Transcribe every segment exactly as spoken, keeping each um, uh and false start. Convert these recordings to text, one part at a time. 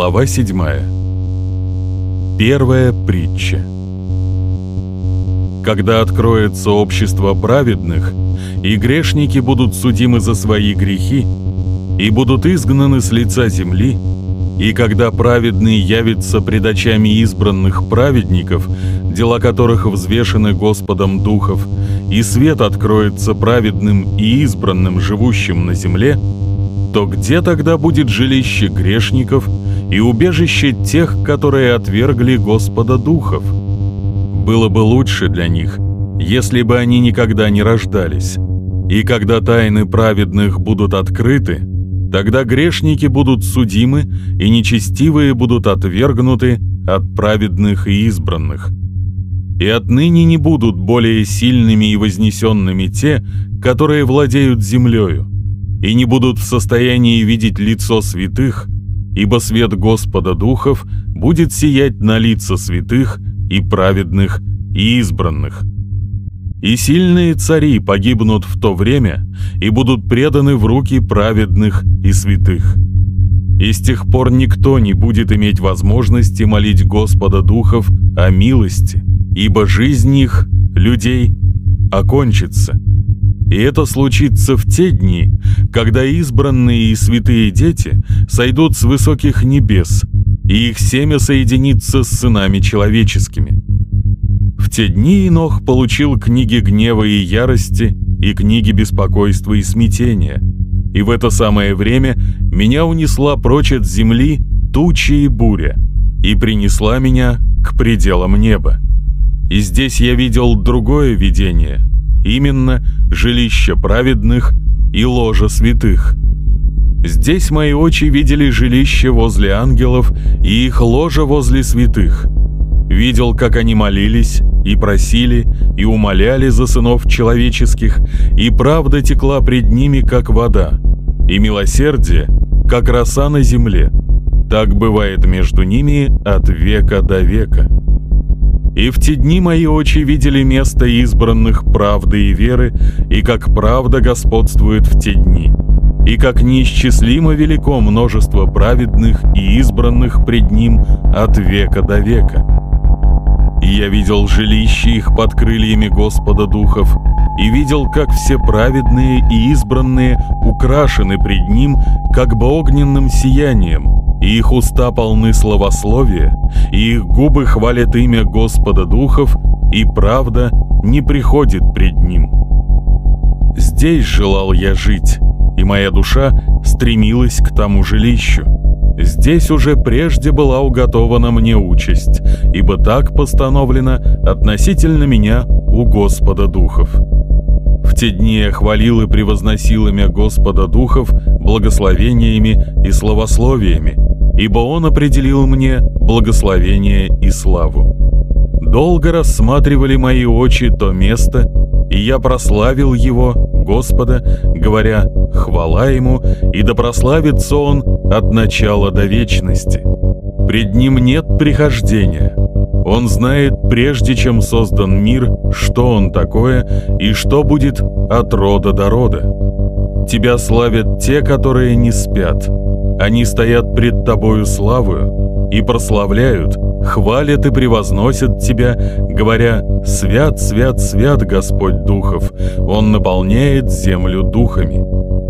Глава седьмая. Первая притча. Когда откроется общество праведных, и грешники будут судимы за свои грехи, и будут изгнаны с лица земли, и когда праведный явится пред очами избранных праведников, дела которых взвешены Господом духов, и свет откроется праведным и избранным, живущим на земле, то где тогда будет жилище грешников и убежище тех, которые отвергли Господа духов? Было бы лучше для них, если бы они никогда не рождались. И когда тайны праведных будут открыты, тогда грешники будут судимы, и нечестивые будут отвергнуты от праведных и избранных. И отныне не будут более сильными и вознесенными те, которые владеют землею, и не будут в состоянии видеть лицо святых, ибо свет Господа духов будет сиять на лица святых и праведных и избранных. И сильные цари погибнут в то время и будут преданы в руки праведных и святых. И с тех пор никто не будет иметь возможности молить Господа духов о милости, ибо жизнь их, людей, окончится. И это случится в те дни, когда избранные и святые дети сойдут с высоких небес, и их семя соединится с сынами человеческими. В те дни Енох получил книги гнева и ярости, и книги беспокойства и смятения. И в это самое время меня унесла прочь от земли туча и буря, и принесла меня к пределам неба. И здесь я видел другое видение, именно жилище праведных и ложа святых. Здесь мои очи видели жилище возле ангелов и их ложа возле святых. Видел, как они молились и просили и умоляли за сынов человеческих, и правда текла пред ними, как вода, и милосердие, как роса на земле. Так бывает между ними от века до века. И в те дни мои очи видели место избранных правды и веры, и как правда господствует в те дни, и как неисчислимо велико множество праведных и избранных пред ним от века до века. И я видел жилище их под крыльями Господа духов, и видел, как все праведные и избранные украшены пред ним, как бы огненным сиянием, и их уста полны славословия, и их губы хвалят имя Господа духов, и правда не приходит пред ним. Здесь желал я жить, и моя душа стремилась к тому жилищу. Здесь уже прежде была уготована мне участь, ибо так постановлено относительно меня у Господа духов. В те дни я хвалил и превозносил имя Господа духов благословениями и славословиями, ибо Он определил мне благословение и славу. Долго рассматривали мои очи то место, и я прославил его, Господа, говоря: «Хвала Ему, и да прославится Он от начала до вечности». Пред Ним нет прихождения. Он знает, прежде чем создан мир, что Он такое и что будет от рода до рода. Тебя славят те, которые не спят. Они стоят пред Тобою славою и прославляют, хвалят и превозносят Тебя, говоря: «Свят, свят, свят Господь духов, Он наполняет землю духами».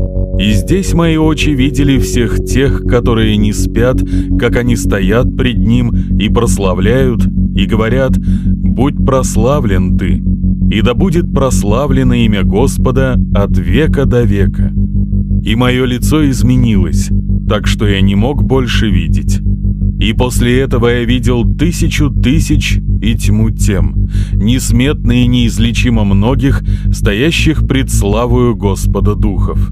И здесь мои очи видели всех тех, которые не спят, как они стоят пред Ним и прославляют, и говорят: «Будь прославлен Ты, и да будет прославлено имя Господа от века до века». И мое лицо изменилось, так что я не мог больше видеть. И после этого я видел тысячу тысяч и тьму тем, несметно и неизлечимо многих, стоящих пред славою Господа духов.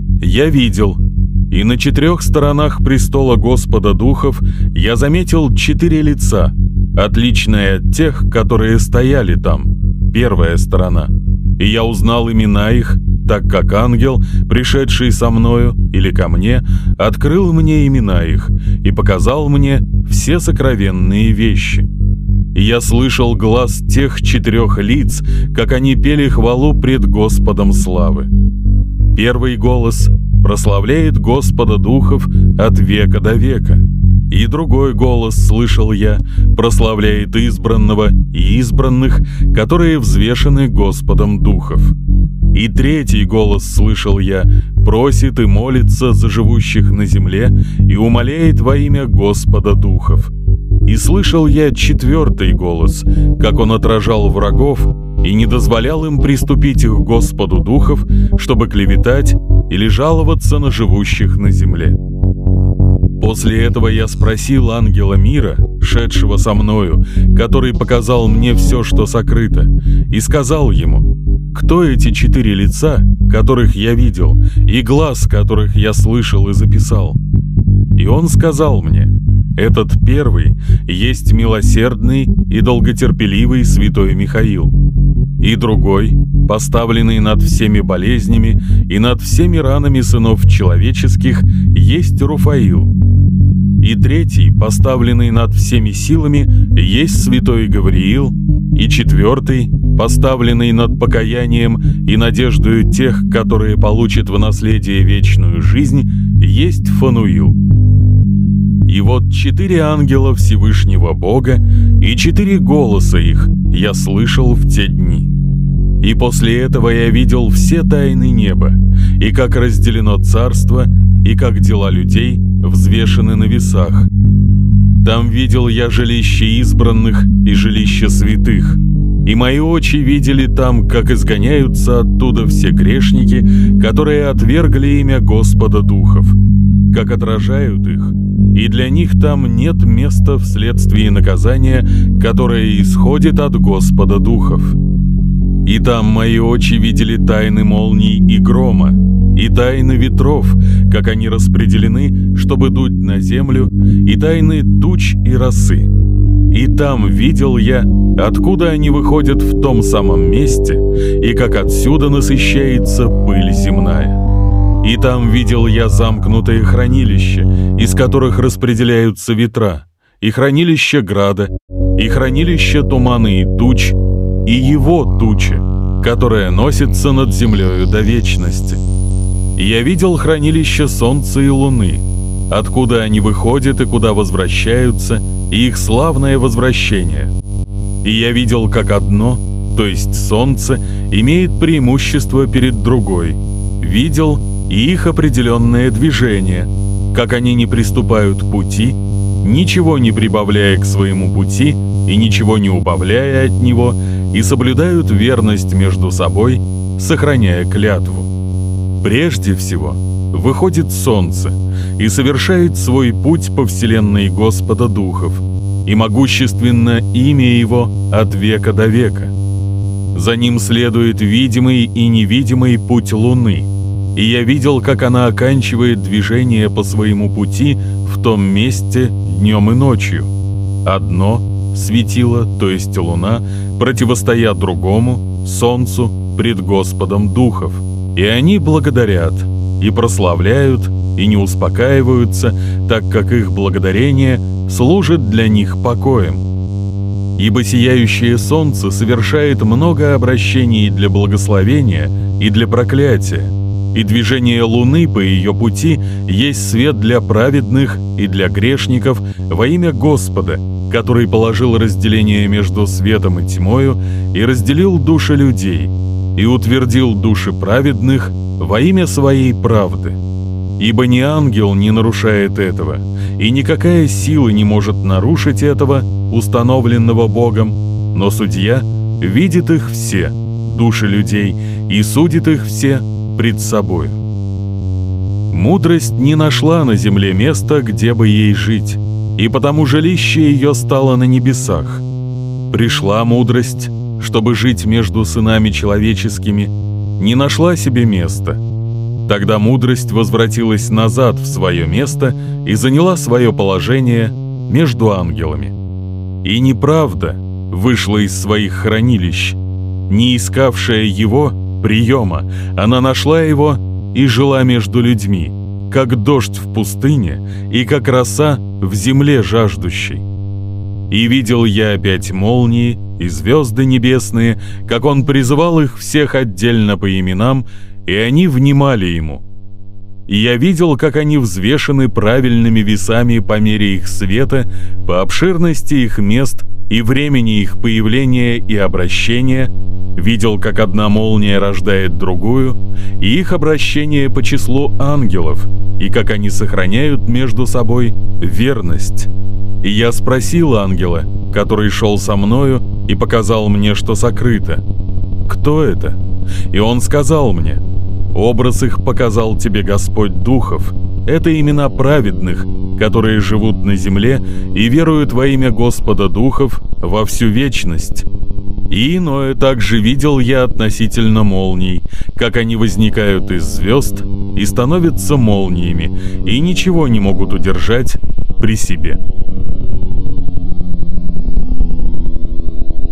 Я видел, и на четырех сторонах престола Господа духов я заметил четыре лица, отличные от тех, которые стояли там, первая сторона. И я узнал имена их, так как ангел, пришедший со мною или ко мне, открыл мне имена их и показал мне все сокровенные вещи. И я слышал глас тех четырех лиц, как они пели хвалу пред Господом славы. Первый голос прославляет Господа духов от века до века. И другой голос слышал я, прославляет избранного и избранных, которые взвешены Господом духов. И третий голос слышал я, просит и молится за живущих на земле и умоляет во имя Господа духов. И слышал я четвертый голос, как он отражал врагов и не дозволял им приступить к Господу духов, чтобы клеветать или жаловаться на живущих на земле. После этого я спросил ангела мира, шедшего со мною, который показал мне все, что сокрыто, и сказал ему: «Кто эти четыре лица, которых я видел, и глаз, которых я слышал и записал?» И он сказал мне: «Этот первый есть милосердный и долготерпеливый святой Михаил, и другой, поставленный над всеми болезнями и над всеми ранами сынов человеческих, есть Руфаил, и третий, поставленный над всеми силами, есть святой Гавриил, и четвертый, поставленный над покаянием и надеждою тех, которые получат в наследие вечную жизнь, есть Фануил». И вот четыре ангела Всевышнего Бога и четыре голоса их я слышал в те дни. И после этого я видел все тайны неба, и как разделено царство, и как дела людей взвешены на весах. Там видел я жилище избранных и жилище святых, и мои очи видели там, как изгоняются оттуда все грешники, которые отвергли имя Господа духов, как отражают их, и для них там нет места вследствие наказания, которое исходит от Господа духов. И там мои очи видели тайны молний и грома, и тайны ветров, как они распределены, чтобы дуть на землю, и тайны туч и росы. И там видел я, откуда они выходят в том самом месте, и как отсюда насыщается пыль земная. И там видел я замкнутые хранилища, из которых распределяются ветра, и хранилище града, и хранилище тумана и туч, и его туча, которая носится над землею до вечности. И я видел хранилище солнца и луны, откуда они выходят и куда возвращаются, и их славное возвращение. И я видел, как одно, то есть солнце, имеет преимущество перед другой. Видел и их определенное движение, как они не приступают к пути, ничего не прибавляя к своему пути и ничего не убавляя от него, и соблюдают верность между собой, сохраняя клятву. Прежде всего выходит солнце и совершает свой путь по вселенной Господа духов, и могущественно имя его от века до века. За ним следует видимый и невидимый путь луны, и я видел, как она оканчивает движение по своему пути в том месте днем и ночью. Одно светило, то есть луна, противостоя другому, солнцу, пред Господом духов, и они благодарят, и прославляют, и не успокаиваются, так как их благодарение служит для них покоем. Ибо сияющее солнце совершает много обращений для благословения и для проклятия, и движение луны по ее пути есть свет для праведных и для грешников во имя Господа, который положил разделение между светом и тьмою и разделил души людей, и утвердил души праведных во имя своей правды. Ибо ни ангел не нарушает этого, и никакая сила не может нарушить этого, установленного Богом, но судья видит их все, души людей, и судит их все пред собой. Мудрость не нашла на земле места, где бы ей жить, и потому жилище ее стало на небесах. Пришла мудрость, чтобы жить между сынами человеческими, не нашла себе места. Тогда мудрость возвратилась назад в свое место и заняла свое положение между ангелами. И неправда вышла из своих хранилищ, не искавшая его приема, она нашла его и жила между людьми, как дождь в пустыне и как роса в земле жаждущей. И видел я опять молнии и звезды небесные, как он призывал их всех отдельно по именам, и они внимали ему. И я видел, как они взвешены правильными весами по мере их света, по обширности их мест и времени их появления и обращения, видел, как одна молния рождает другую, и их обращение по числу ангелов, и как они сохраняют между собой верность. И я спросил ангела, который шел со мною и показал мне, что сокрыто: «Кто это?» И он сказал мне: «Образ их показал тебе Господь Духов. Это имена праведных, которые живут на земле и веруют во имя Господа Духов во всю вечность». И иное также видел я относительно молний, как они возникают из звезд и становятся молниями, и ничего не могут удержать при себе.